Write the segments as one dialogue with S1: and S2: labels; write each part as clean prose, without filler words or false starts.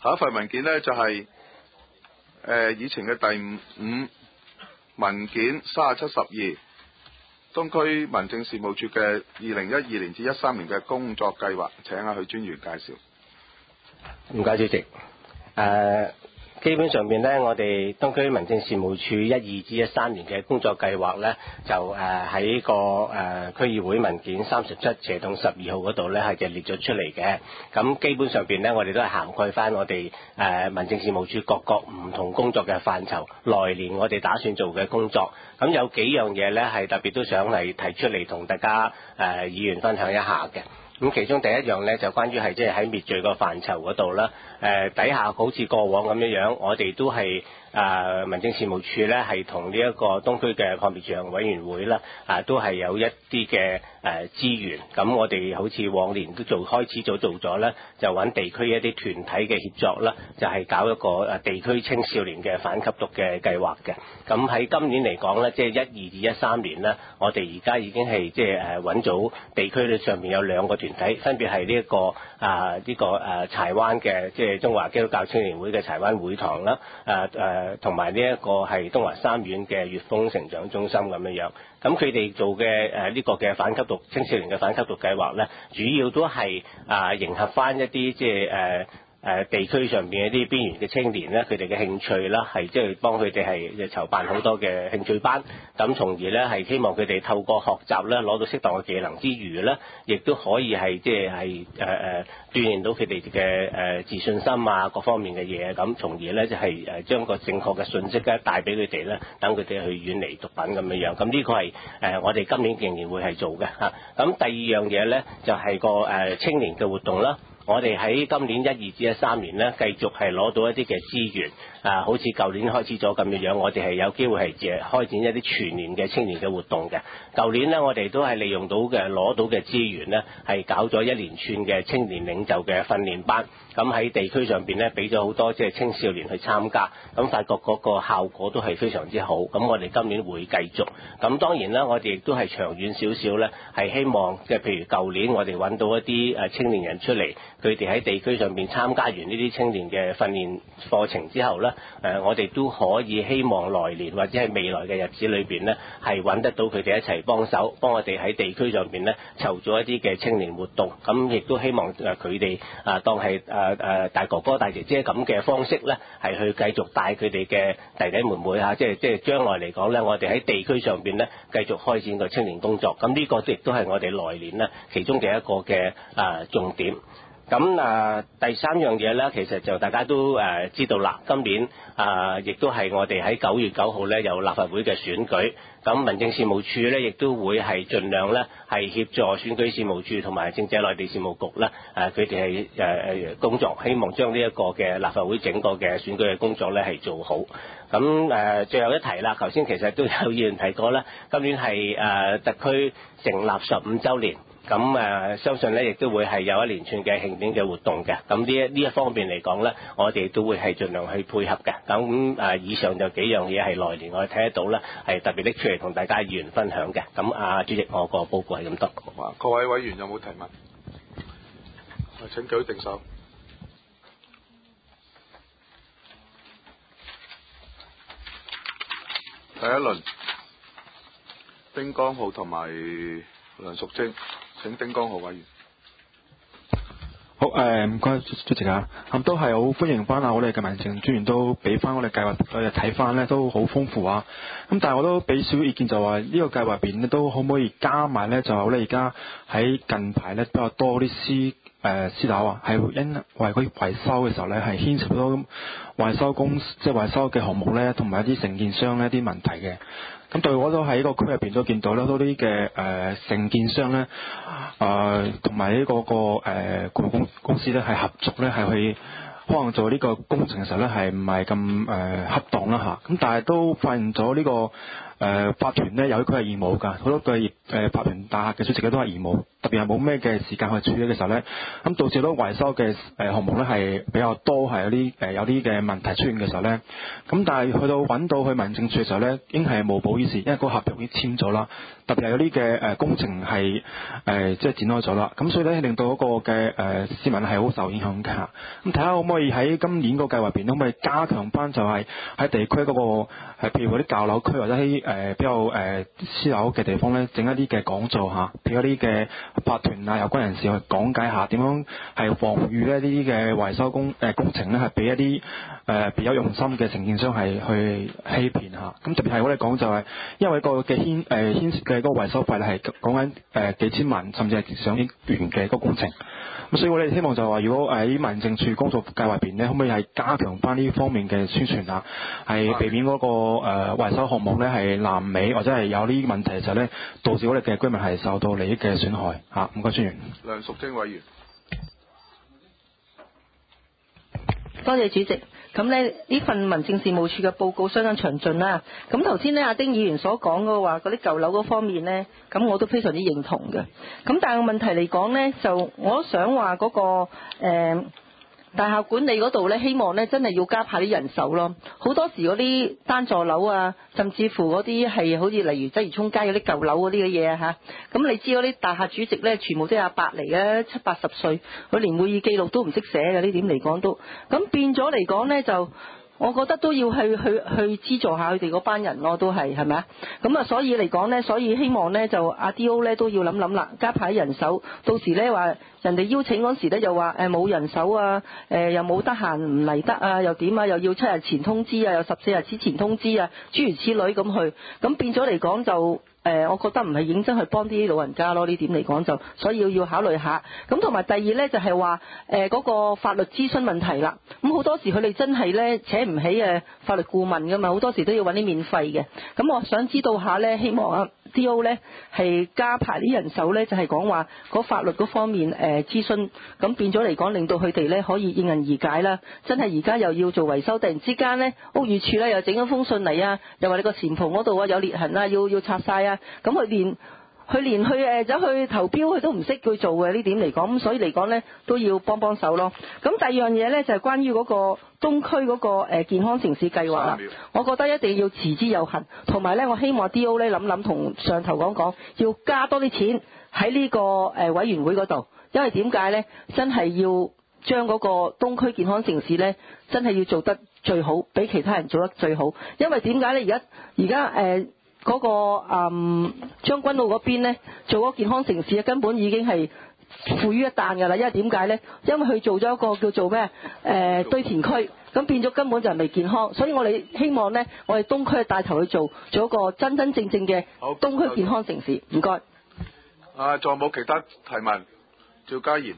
S1: 下一份文件呢，就係以前嘅第五文件3712，東區民政事務處嘅2012年至13年嘅工作計劃，請阿許專員介紹。
S2: 唔該，主席。基本上面咧，我哋東區民政事務處12至13年嘅工作計劃咧，就喺個區議會文件37/12號嗰度咧係就列咗出嚟嘅。咁基本上邊咧，我哋都係涵蓋翻我哋民政事務處各個唔同工作嘅範疇，來年我哋打算做嘅工作。咁有幾樣嘢咧係特別都想嚟提出嚟同大家議員分享一下嘅。咁其中第一樣咧就關於係即係喺滅罪個範疇嗰度啦，底下好似過往咁樣，我哋都係民政事務處咧係同呢一個東區嘅撲滅罪行委員會啦，都係有一啲嘅資源。咁我哋好似往年都開始做咗咧，就揾地區一啲團體嘅協作啦，就係搞一個地區青少年嘅反吸毒嘅計劃嘅。咁喺今年嚟講咧，即係12至13年咧，我哋而家已經係即係揾到地區上面有兩個團體，分別係呢一個柴灣嘅即係中華基督教青年會嘅柴灣會堂啦，同埋呢一個係東華三院嘅粵豐成長中心咁樣。咁佢哋做嘅呢個嘅反吸毒青少年嘅反吸毒計劃咧，主要都係迎合翻一啲即係地區上邊一啲邊緣嘅青年咧，佢哋嘅興趣啦，係即係幫佢哋係籌辦好多嘅興趣班，咁從而咧係希望佢哋透過學習咧攞到適當嘅技能之餘咧，亦都可以係即係鍛鍊到佢哋嘅自信心啊各方面嘅嘢，咁從而咧就係將個正確嘅信息咧帶俾佢哋咧，等佢哋去遠離毒品咁樣。咁呢個係我哋今年仍然會係做嘅嚇。咁第二樣嘢咧就係個青年嘅活動啦。我哋喺今年12至13年咧，繼續係攞到一啲嘅資源，好似舊年開始咗咁樣，我哋係有機會係開展一啲全年嘅青年嘅活動嘅。舊年呢，我哋都係利用到嘅攞到嘅資源呢，係搞咗一連串嘅青年領袖嘅訓練班。咁喺地區上邊咧，俾咗好多即係青少年去參加，咁發覺嗰個效果都係非常之好。咁我哋今年會繼續。咁當然啦，我哋亦都係長遠少少咧，係希望即係譬如舊年我哋揾到一啲青年人出嚟，佢哋喺地區上邊參加完呢啲青年嘅訓練課程之後咧，我哋都可以希望來年或者係未來嘅日子裏邊咧，係揾得到佢哋一齊幫手，幫我哋喺地區上邊咧籌咗一啲嘅青年活動。咁亦都希望佢哋當係大哥哥大姐姐咁嘅方式咧，係去繼續帶佢哋嘅弟弟妹妹嚇，即係將來嚟講咧，我哋喺地區上邊咧繼續開展個青年工作。咁呢個亦都係我哋來年咧其中嘅一個嘅重點。咁第三樣嘢咧，其實就大家都知道啦。今年亦都係我哋喺9月9號咧有立法會嘅選舉。咁民政事務處咧亦都會係盡量咧係協助選舉事務處同埋政制內地事務局咧，佢哋係工作，希望將呢一個嘅立法會整個嘅選舉嘅工作咧係做好。咁最後一提啦，頭先其實都有議員提過啦，今年係特區成立15週年。咁相信咧，亦都會係有一連串嘅慶典嘅活動嘅。咁呢一方面嚟講咧，我哋都會係盡量去配合嘅。咁以上就幾樣嘢係來年我哋睇得到啦，係特別拎出嚟同大家議員分享嘅。咁主席，我個報告係咁多。
S1: 各位委員有冇提問？請舉定手。第一輪，丁江浩同埋梁淑貞。請丁江浩委員。
S3: 好，唔該主席啊，咁都係好歡迎翻我哋嘅民政專員都俾翻我哋計劃睇翻咧，都好豐富啊。咁但係我都俾少意見，就話呢個計劃入邊咧都可唔可以加埋咧？就咧而家喺近排咧比較多啲私樓啊，係因為佢維修嘅時候咧係牽涉到維修即係維修嘅項目咧，同埋一啲承建商呢啲問題嘅。咁對我都喺個區入邊都見到啦，多啲嘅承建商咧，同埋呢個顧問公司咧係合作咧係去可能做呢個工程嘅時候咧係唔係咁恰當啦嚇。咁但係都發現咗呢個法團咧，由於佢係義務㗎，好多嘅法團大廈嘅主席都係義務，特別係冇咩嘅時間去處理嘅時候咧，咁導致到維修嘅項目咧係比較多，係有啲嘅問題出現嘅時候咧，咁但係去到揾到去民政處嘅時候咧，已經係無補於事，因為個合約已經簽咗啦，特別係有啲嘅工程係即係展開咗啦，咁所以咧令到嗰個嘅市民係好受影響嘅嚇。咁睇下可唔可以喺今年個計劃入邊，可唔可以加強翻就係喺地區嗰個譬如嗰啲舊樓區或者喺比較私樓嘅地方咧，整一啲嘅講座嚇，譬如一啲嘅法團啊有關人士去講解下點樣係防禦呢啲嘅維修工程咧係俾一啲別有用心嘅承建商係去欺騙嚇。咁特別係我哋講就係因為個嘅牽涉嘅嗰個維修費咧係講緊幾千萬甚至係上億元嘅嗰個工程。咁所以我哋希望就係話，如果喺民政處工作計劃入邊咧，可唔可以係加強翻呢方面嘅宣傳啊？係避免嗰個維修項目咧係爛尾或者係有呢啲問題嘅時候咧，導致我哋嘅居民係受到利益嘅損害嚇。唔該，專員。
S1: 梁淑貞委員。
S4: 多謝主席。咁呢份民政事務處嘅報告相當詳盡啦。咁頭先阿丁議員所講嘅話，嗰啲舊樓嗰方面呢，咁我都非常之認同嘅。咁但係個問題嚟講呢，就我都想話嗰個大廈管理嗰度呢，希望呢真係要加派啲人手咯。好多時嗰啲單座樓啊，甚至乎嗰啲係好似例如鰂魚涌街嗰啲舊樓嗰啲嘅嘢嚇。咁你知嗰啲大廈主席呢，全部都係阿伯嚟嘅，70、80歲，佢連會議記錄都唔識寫嘅，呢點嚟講都。咁變咗嚟講呢，就我覺得都要去資助下佢哋嗰班人咯，都係咪啊？咁啊，所以嚟講呢，所以希望呢，就阿 D.O. 呢都要諗啦，加派人手。到時呢話人哋邀請嗰時呢，又話冇人手啊，又冇得閒唔嚟得啊，又點啊，又要7日前通知啊，又14日之前通知啊，諸如此類咁去。咁變咗嚟講就我覺得唔係認真去幫啲老人家咯，呢點嚟講就，所以要考慮下。咁同埋第二呢，就係話嗰個法律諮詢問題啦。咁好多時佢哋真係呢請唔起法律顧問噶嘛，好多時都要揾啲免費嘅。咁我想知道下呢，希望D.O. 呢係加派啲人手呢，就係講話嗰法律嗰方面諮詢，咁變咗嚟講令到佢哋呢可以應人而解啦。真係而家又要做維修，突然之間呢屋宇署呢又整咗封信嚟啊，又話你個前棚嗰度啊有裂痕啊，要拆晒啊。咁佢連去走去投標佢都唔識去做嘅，呢點嚟講，咁所以嚟講呢都要幫手咯。咁第二樣嘢呢，就係關於嗰個東區嗰個健康城市計劃啦，我覺得一定要持之有恒，同埋呢我希望 D.O. 呢諗同上頭講，要加多啲錢喺呢個委員會嗰度，因為點解呢？真係要將嗰個東區健康城市呢，真係要做得最好，比其他人做得最好。因為點解呢？而家嗰個將軍澳嗰邊呢，做嗰個健康城市根本已經係負於一旦㗎啦。因為點解呢？因為佢做咗一個叫做咩堆填區，咁變咗根本就係未健康。所以我哋希望呢，我哋東區帶頭去做一個真真正正嘅東區健康城市。唔該。
S1: 仲有冇其他提問？趙家賢。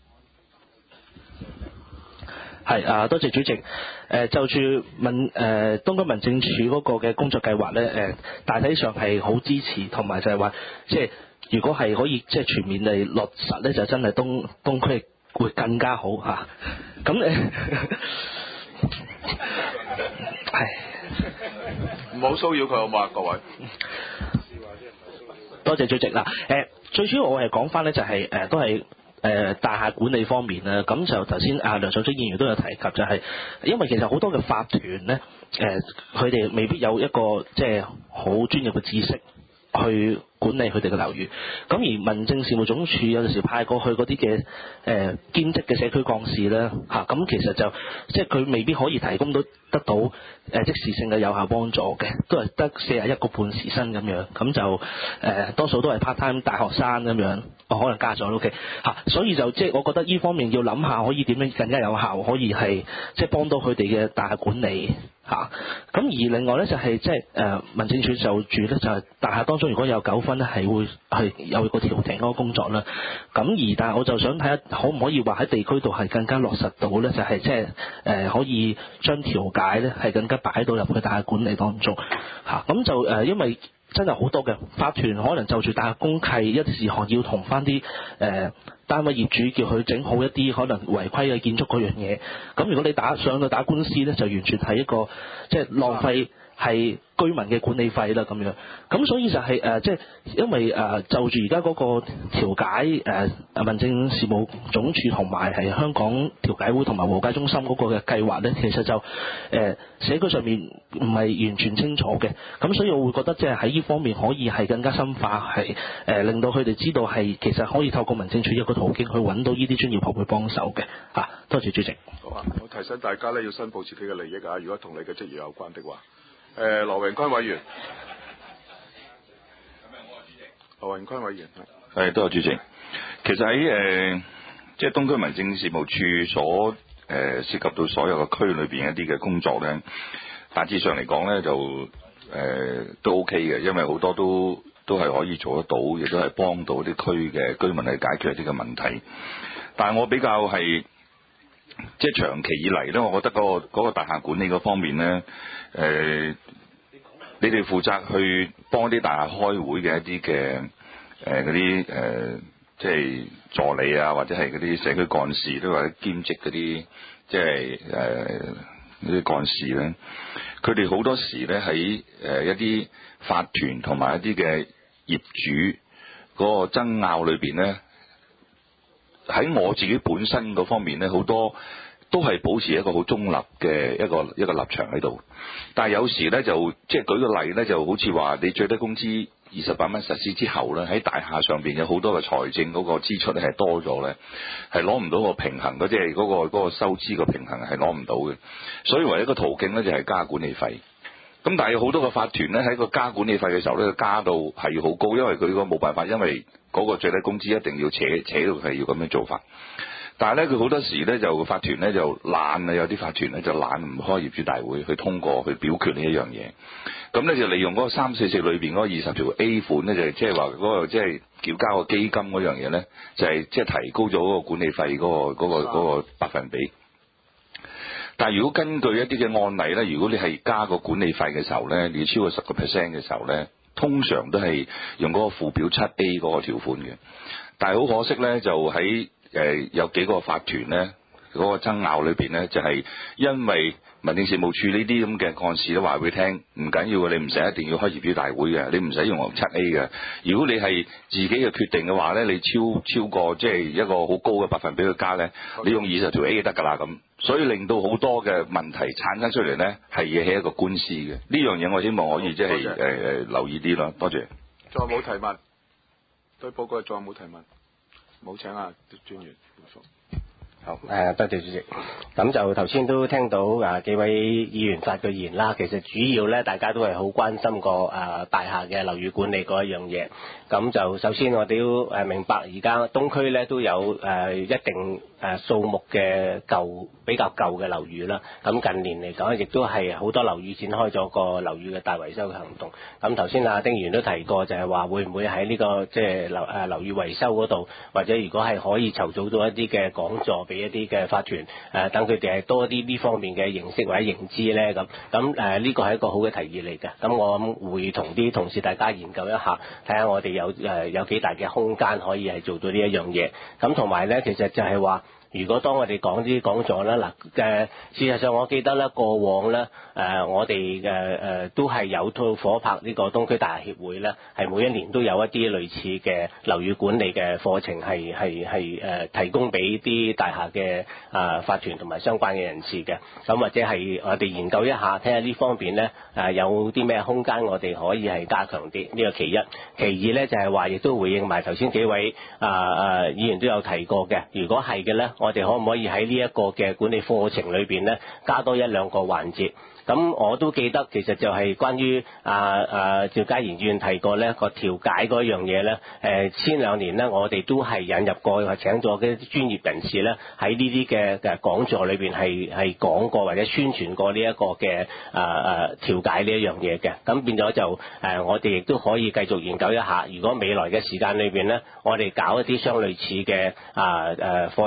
S5: 係多謝主席。就住東區民政處嗰個嘅工作計劃咧，大體上係好支持，同埋就係話，即係如果係可以即係全面地落實咧，就真係東區會更加好嚇。咁
S1: 唔好騷擾佢好嘛，各位。
S5: 多謝主席啦。最主要我係講翻咧，就係都係。大廈管理方面咧，咁就頭先梁淑貞議員都有提及，就係因為其實好多嘅法團咧，佢哋未必有一個即係好專業嘅知識去管理佢哋嘅樓宇，咁而民政事務總署有陣時派過去嗰啲嘅兼職嘅社區幹事咧嚇，咁其實就即係佢未必可以提供得到即時性嘅有效幫助嘅，都係得41個半時薪咁樣，咁就多數都係 part time 大學生咁樣，可能加咗 OK 嚇，所以就即係我覺得呢方面要諗下可以點樣更加有效，可以係即係幫到佢哋嘅大廈管理嚇。咁而另外咧就係即係民政處就住咧就係大廈當中如果有糾紛咧係會係有個調停嗰個工作啦。咁但係我就想睇下可唔可以話喺地區度係更加落實到咧，就係即係可以將調解咧係更加擺到入去大廈管理當中嚇。咁就因為真係好多嘅法團可能就住大廈公契一啲事項要同翻啲單位業主叫佢整好一啲可能違規嘅建築嗰樣嘢，咁如果你上到打官司咧，就完全係一個即係浪費係居民嘅管理費啦咁樣。咁所以就係即係因為就住而家嗰個調解民政事務總署同埋係香港調解會同埋和解中心嗰個嘅計劃咧，其實就社區上面唔係完全清楚嘅。咁所以我會覺得即係喺呢方面可以係更加深化，係令到佢哋知道係其實可以透過民政處一個途徑去揾到呢啲專業學會幫手嘅嚇。多謝主席。
S1: 好啊，我提醒大家咧要申報自己嘅利益啊，如果同你嘅職業有關的話。羅榮坤委員，羅榮坤委員
S6: 係多謝主席。其實喺即係東區民政事務處所涉及到所有嘅區裏邊一啲嘅工作咧，大致上嚟講咧就都 OK 嘅，因為好多都係可以做得到，亦都係幫到啲區嘅居民去解決一啲嘅問題。但係我比較係即係長期以嚟咧，我覺得嗰個大廈管理嗰方面咧，你哋負責去幫啲大廈開會嘅一啲嘅嗰啲即係助理啊，或者係嗰啲社區幹事，都或者兼職嗰啲即係嗰啲幹事咧，佢哋好多時咧喺一啲法團同埋一啲嘅業主嗰個爭拗裏邊咧，喺我自己本身嗰方面咧，好多都係保持一個好中立嘅一個立場喺度。但係有時咧就即係舉個例咧，就好似話你最低工資28蚊實施之後咧，喺大廈上邊有好多嘅財政嗰個支出咧係多咗咧，係攞唔到個平衡，即係嗰個收支個平衡係攞唔到嘅。所以唯一一個途徑咧就係加管理費。咁但係有好多個法團咧喺個加管理費嘅時候咧，加到係要好高，因為佢個冇辦法，因為嗰個最低工資一定要扯到係要咁樣做法。但係咧，佢好多時咧就法團咧就懶啊，有啲法團咧就懶唔開業主大會去通過去表決呢一樣嘢。咁咧就利用嗰個344裏邊嗰個20條 A 款咧，就即係話嗰個即係繳交個基金嗰樣嘢咧，就係即係提高咗嗰個管理費嗰個百分比。但係如果根據一啲嘅案例咧，如果你係加個管理費嘅時候咧，你要超過10% 嘅時候咧，通常都係用嗰個附表7A 嗰個條款嘅。但係好可惜咧，就喺有幾個法團咧嗰個爭拗裏邊咧，就係因為民政事務處呢啲咁嘅幹事都話俾佢聽，唔緊要嘅，你唔使一定要開業主大會嘅，你唔使用7A 嘅。如果你係自己嘅決定嘅話咧，你超過即係一個好高嘅百分比去加咧，你用20條 A 就得㗎啦咁。所以令到好多嘅問題產生出嚟咧，係惹起一個官司嘅。呢樣嘢我希望可以即係留意啲咯。多謝。
S1: 仲有冇提問？對報告仲有冇提問？冇，請啊專員回覆。
S2: 好，多謝主席。咁就頭先都聽到幾位議員發嘅言啦，其實主要咧大家都係好關心個大廈嘅樓宇管理嗰一樣嘢。咁就首先我哋要明白，而家東區咧都有一定數目嘅比較舊嘅樓宇啦。咁近年嚟講，亦都係好多樓宇展開咗個樓宇嘅大維修嘅行動。咁頭先丁議員都提過，就係話會唔會喺呢個即係樓宇維修嗰度，或者如果係可以籌組到一啲嘅講座俾一啲嘅法團，等佢哋係多啲呢方面嘅認識或者認知咧。咁呢個係一個好嘅提議嚟嘅。咁我諗會同啲同事大家研究一下，睇下我哋有幾大嘅空間可以係做到呢一樣嘢。咁同埋咧，其實就係話，如果當我哋講啲講座咧，事實上我記得咧，過往咧我哋都係有套夥拍呢個東區大廈協會咧，係每一年都有一啲類似嘅樓宇管理嘅課程係提供俾啲大廈嘅法團同埋相關嘅人士嘅。咁或者係我哋研究一下，睇下呢方面咧有啲咩空間我哋可以係加強啲。呢個其一。其二咧就係話，亦都回應埋頭先幾位議員都有提過嘅。如果係嘅咧，我哋可唔可以喺呢一個嘅管理課程裏邊咧，加多1-2個環節？咁我都記得，其實就係關於趙家賢議員提過咧個調解嗰樣嘢咧。前2年咧，我哋都係引入過或請咗啲專業人士咧，喺呢啲嘅講座裏邊係講過或者宣傳過呢一個嘅調解呢一樣嘢嘅。咁變咗就我哋亦都可以繼續研究一下，如果未來嘅時間裏邊咧，我哋搞一啲相類似嘅課程嘅時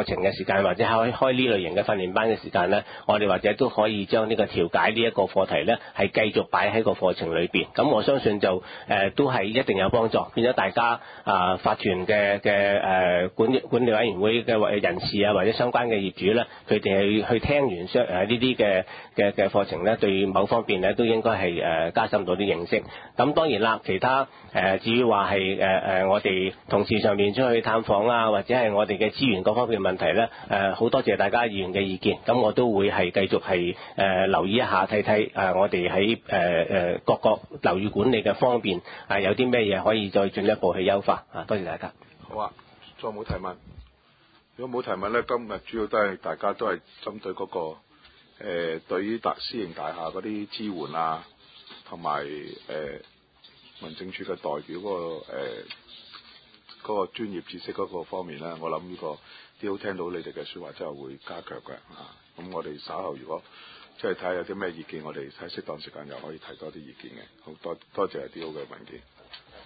S2: 間，或者開呢類型嘅訓練班嘅時間咧，我哋或者都可以將呢個調解呢一個課題咧係繼續擺喺個課程裏邊。咁我相信就都係一定有幫助，變咗大家法團嘅管理委員會嘅人士啊，或者相關嘅業主咧，佢哋去聽完呢啲嘅課程咧，對某方面咧都應該係加深到啲認識。咁當然啦，其他至於話係我哋同事上面出去探訪啊，或者係我哋嘅資源各方面嘅問題咧，好多謝大家議員嘅意見。咁我都會係繼續係留意一下，睇睇我哋喺各個樓宇管理嘅方面有啲咩嘢可以再進一步去優化啊！多謝大家。
S1: 好啊，再冇提問。如果冇提問咧，今日主要都係大家都係針對嗰個對於私營大廈嗰啲支援啊，同埋民政處嘅代表嗰個專業知識嗰個方面咧，我諗呢個都聽到你哋嘅説話之後會加強嘅嚇。咁我哋稍後如果即係睇下有啲咩意見，我哋喺適當時間又可以提多啲意見嘅。好多謝啲好嘅文件。